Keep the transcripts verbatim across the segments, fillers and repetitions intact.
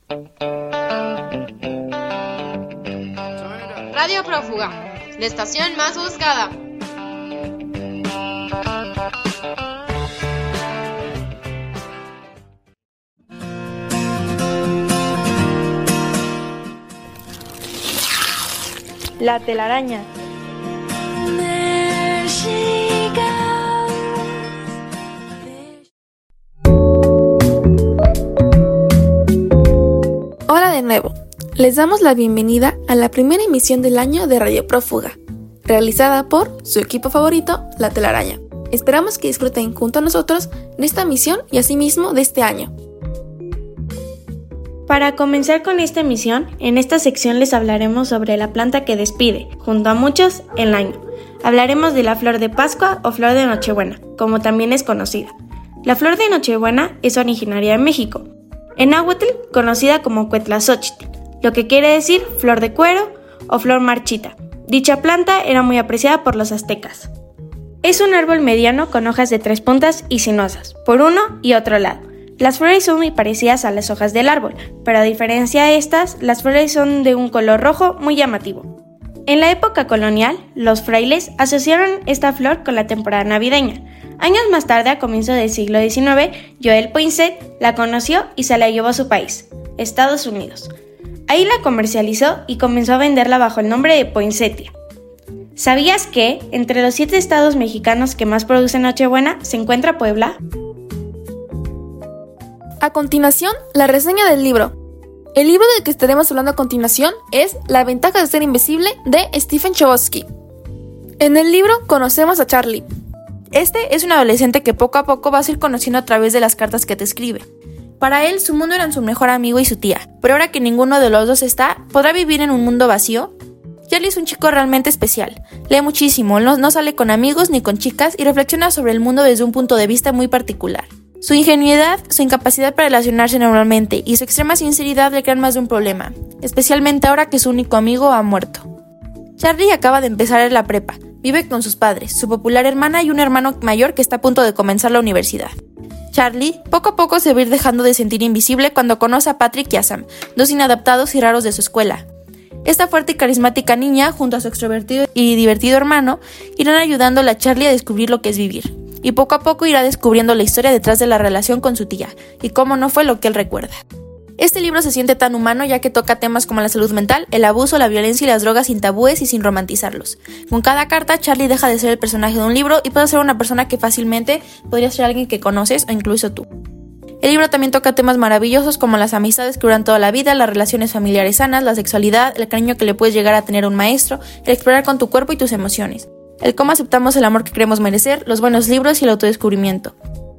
Radio Prófuga, la estación más buscada. La telaraña. Hola de nuevo. Les damos la bienvenida a la primera emisión del año de Radio Prófuga, realizada por su equipo favorito, La Telaraña. Esperamos que disfruten junto a nosotros de esta misión y asimismo de este año. Para comenzar con esta emisión, en esta sección les hablaremos sobre la planta que despide, junto a muchos, el año. Hablaremos de la flor de Pascua o flor de Nochebuena, como también es conocida. La flor de Nochebuena es originaria de México, en náhuatl conocida como Cuetlazóchitl, lo que quiere decir flor de cuero o flor marchita. Dicha planta era muy apreciada por los aztecas. Es un árbol mediano con hojas de tres puntas y sinuosas, por uno y otro lado. Las flores son muy parecidas a las hojas del árbol, pero a diferencia de estas, las flores son de un color rojo muy llamativo. En la época colonial, los frailes asociaron esta flor con la temporada navideña. Años más tarde, a comienzos del siglo diecinueve, Joel Poinsett la conoció y se la llevó a su país, Estados Unidos. Ahí la comercializó y comenzó a venderla bajo el nombre de poinsettia. ¿Sabías que entre los siete estados mexicanos que más producen Nochebuena se encuentra Puebla? A continuación, la reseña del libro. El libro del que estaremos hablando a continuación es La ventaja de ser invisible, de Stephen Chbosky. En el libro conocemos a Charlie. Este es un adolescente que poco a poco vas a ir conociendo a través de las cartas que te escribe. Para él, su mundo eran su mejor amigo y su tía, pero ahora que ninguno de los dos está, ¿podrá vivir en un mundo vacío? Charlie es un chico realmente especial. Lee muchísimo, no, no sale con amigos ni con chicas y reflexiona sobre el mundo desde un punto de vista muy particular. Su ingenuidad, su incapacidad para relacionarse normalmente y su extrema sinceridad le crean más de un problema, especialmente ahora que su único amigo ha muerto. Charlie acaba de empezar en la prepa, vive con sus padres, su popular hermana y un hermano mayor que está a punto de comenzar la universidad. Charlie poco a poco se va a ir dejando de sentir invisible cuando conoce a Patrick y a Sam, dos inadaptados y raros de su escuela. Esta fuerte y carismática niña, junto a su extrovertido y divertido hermano, irán ayudándole a Charlie a descubrir lo que es vivir. Y poco a poco irá descubriendo la historia detrás de la relación con su tía, y cómo no fue lo que él recuerda. Este libro se siente tan humano ya que toca temas como la salud mental, el abuso, la violencia y las drogas sin tabúes y sin romantizarlos. Con cada carta, Charlie deja de ser el personaje de un libro y pasa a ser una persona que fácilmente podría ser alguien que conoces o incluso tú. El libro también toca temas maravillosos como las amistades que duran toda la vida, las relaciones familiares sanas, la sexualidad, el cariño que le puedes llegar a tener a un maestro, el explorar con tu cuerpo y tus emociones, el cómo aceptamos el amor que creemos merecer, los buenos libros y el autodescubrimiento.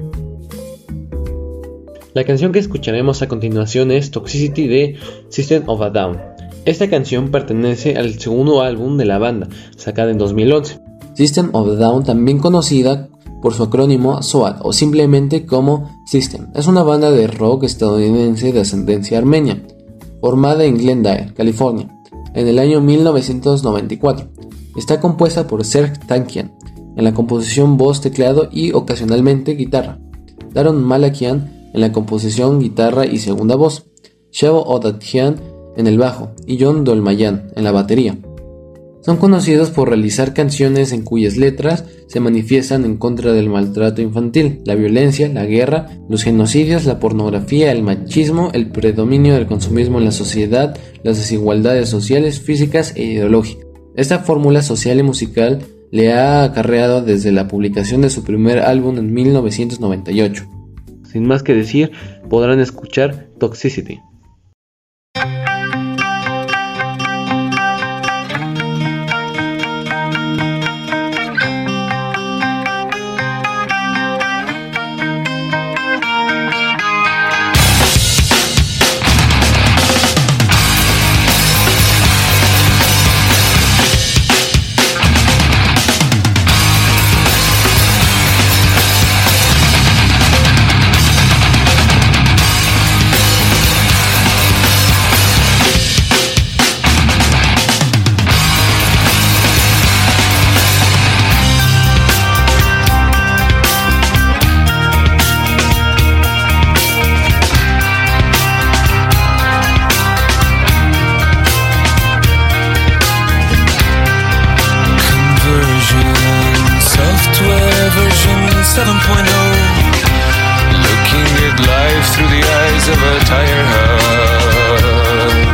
La canción que escucharemos a continuación es Toxicity de System of a Down. Esta canción pertenece al segundo álbum de la banda, sacada en dos mil once. System of a Down, también conocida por su acrónimo S O A T o simplemente como System, es una banda de rock estadounidense de ascendencia armenia, formada en Glendale, California, en el año mil novecientos noventa y cuatro. Está compuesta por Serj Tankian en la composición voz, teclado y ocasionalmente guitarra, Daron Malakian en la composición guitarra y segunda voz, Shavo Odadjian en el bajo y John Dolmayan en la batería. Son conocidos por realizar canciones en cuyas letras se manifiestan en contra del maltrato infantil, la violencia, la guerra, los genocidios, la pornografía, el machismo, el predominio del consumismo en la sociedad, las desigualdades sociales, físicas e ideológicas. Esta fórmula social y musical le ha acarreado desde la publicación de su primer álbum en mil novecientos noventa y ocho. Sin más que decir, podrán escuchar Toxicity. seven point oh, looking at life through the eyes of a tired heart.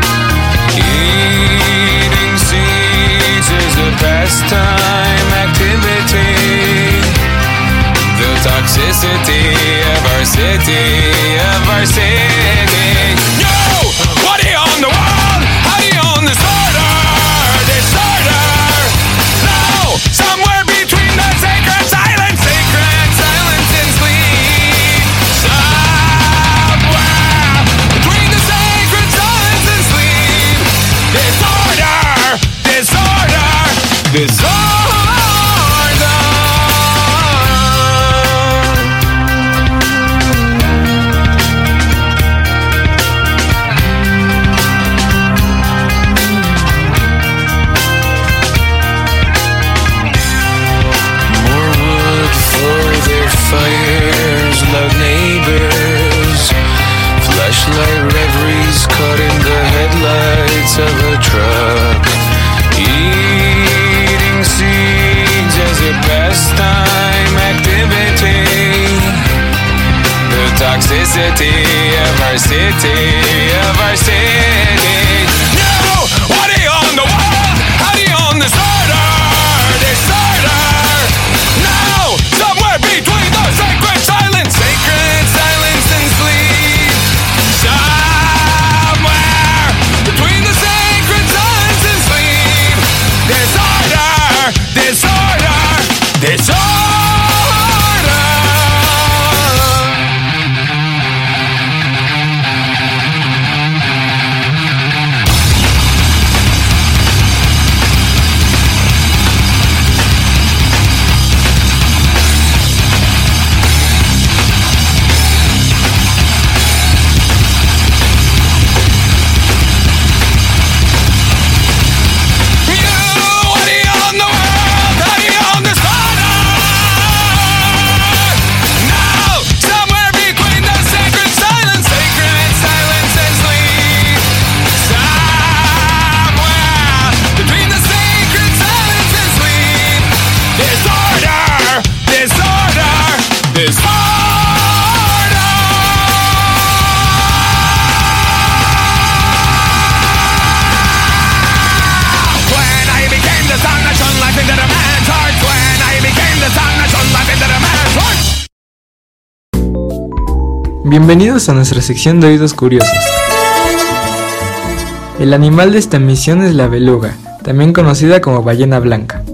Eating seeds is a pastime activity. The toxicity of our city, of our city. Yo, what do you own the world? How do you own this order? Disorder. No, somewhere between the sacred silence, sacred silence and sleep. Somewhere between the sacred silence and sleep. Disorder, disorder, disorder. Fires, loud neighbors, flashlight reveries caught in the headlights of a truck. Eating seeds as a pastime activity. The toxicity of our city, of our city. No! What do you own the world? How do you own this order? Disorder! No! Somewhere between the sacred silence, sacred silence and sleep. Somewhere between the sacred silence and sleep. Disorder, disorder, disorder. Bienvenidos a nuestra sección de oídos curiosos. El animal de esta emisión es la beluga, también conocida como ballena blanca.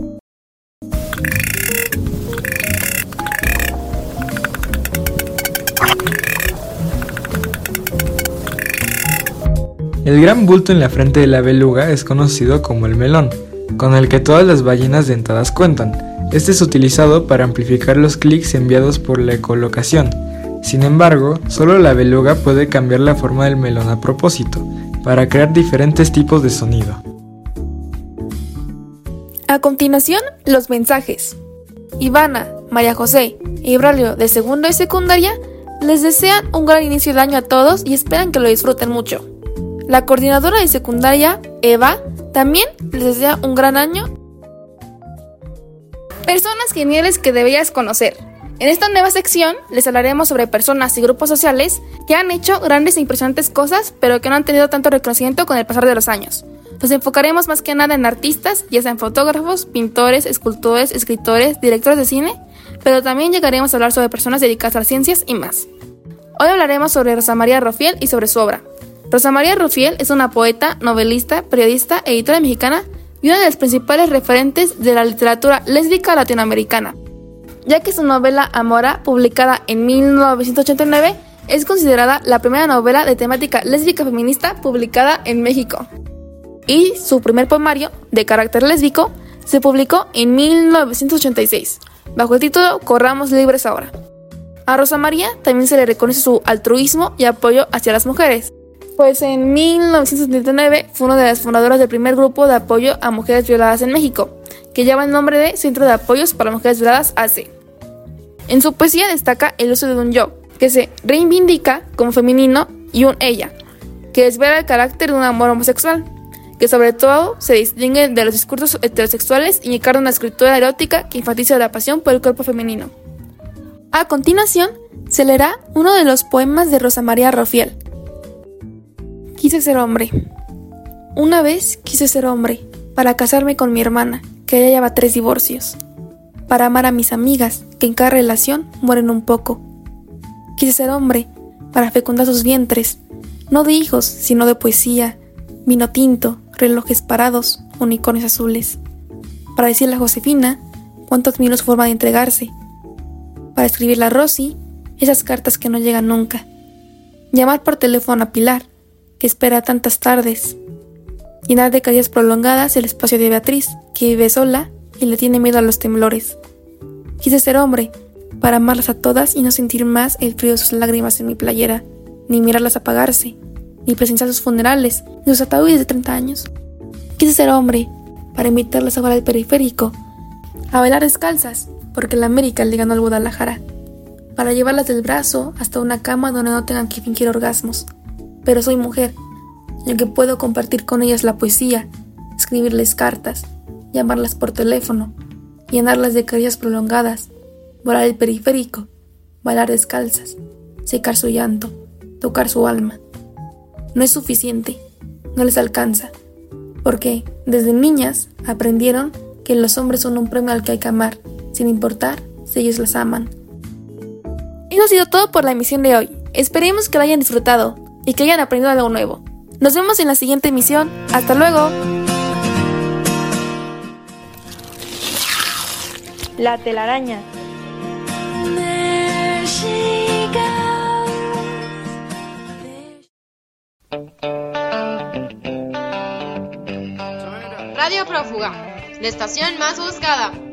El gran bulto en la frente de la beluga es conocido como el melón, con el que todas las ballenas dentadas cuentan. Este es utilizado para amplificar los clics enviados por la ecolocación. Sin embargo, solo la beluga puede cambiar la forma del melón a propósito, para crear diferentes tipos de sonido. A continuación, los mensajes. Ivana, María José y Braulio de segundo y secundaria les desean un gran inicio de año a todos y esperan que lo disfruten mucho. La coordinadora de secundaria, Eva, también les desea un gran año. Personas geniales que deberías conocer. En esta nueva sección les hablaremos sobre personas y grupos sociales que han hecho grandes e impresionantes cosas, pero que no han tenido tanto reconocimiento con el pasar de los años. Nos enfocaremos más que nada en artistas, ya sean fotógrafos, pintores, escultores, escritores, directores de cine, pero también llegaremos a hablar sobre personas dedicadas a las ciencias y más. Hoy hablaremos sobre Rosa María Rufiel y sobre su obra. Rosa María Rufiel es una poeta, novelista, periodista, editora mexicana y una de las principales referentes de la literatura lésbica latinoamericana, ya que su novela Amora, publicada en mil novecientos ochenta y nueve, es considerada la primera novela de temática lésbica feminista publicada en México. Y su primer poemario, de carácter lésbico, se publicó en mil novecientos ochenta y seis, bajo el título Corramos libres ahora. A Rosa María también se le reconoce su altruismo y apoyo hacia las mujeres, pues en mil novecientos setenta y nueve fue una de las fundadoras del primer grupo de apoyo a mujeres violadas en México, que lleva el nombre de Centro de Apoyos para Mujeres Violadas A C. En su poesía destaca el uso de un yo, que se reivindica como femenino, y un ella, que desvela el carácter de un amor homosexual, que sobre todo se distingue de los discursos heterosexuales y encarna una escritura erótica que enfatiza la pasión por el cuerpo femenino. A continuación, se leerá uno de los poemas de Rosa María Rofiel. Quise ser hombre. Una vez quise ser hombre, para casarme con mi hermana, que ya lleva tres divorcios. Para amar a mis amigas, que en cada relación mueren un poco. Quise ser hombre, para fecundar sus vientres, no de hijos, sino de poesía, vino tinto, relojes parados, unicornios azules. Para decirle a Josefina cuánto admiro su forma de entregarse. Para escribirle a Rosy esas cartas que no llegan nunca. Llamar por teléfono a Pilar, que espera tantas tardes. Llenar de caricias prolongadas el espacio de Beatriz, que vive sola y le tiene miedo a los temblores. Quise ser hombre, para amarlas a todas y no sentir más el frío de sus lágrimas en mi playera, ni mirarlas apagarse, ni presenciar sus funerales, ni sus ataúdes de treinta años. Quise ser hombre, para invitarlas a bailar al periférico, a bailar descalzas, porque la América le ganó al Guadalajara, para llevarlas del brazo hasta una cama donde no tengan que fingir orgasmos. Pero soy mujer, y aunque puedo compartir con ellas la poesía, escribirles cartas, llamarlas por teléfono, llenarlas de caricias prolongadas, volar el periférico, bailar descalzas, secar su llanto, tocar su alma. No es suficiente, no les alcanza, porque desde niñas aprendieron que los hombres son un premio al que hay que amar, sin importar si ellos las aman. Eso ha sido todo por la emisión de hoy. Esperemos que la hayan disfrutado y que hayan aprendido algo nuevo. Nos vemos en la siguiente emisión. ¡Hasta luego! La telaraña. Radio Prófuga, la estación más buscada.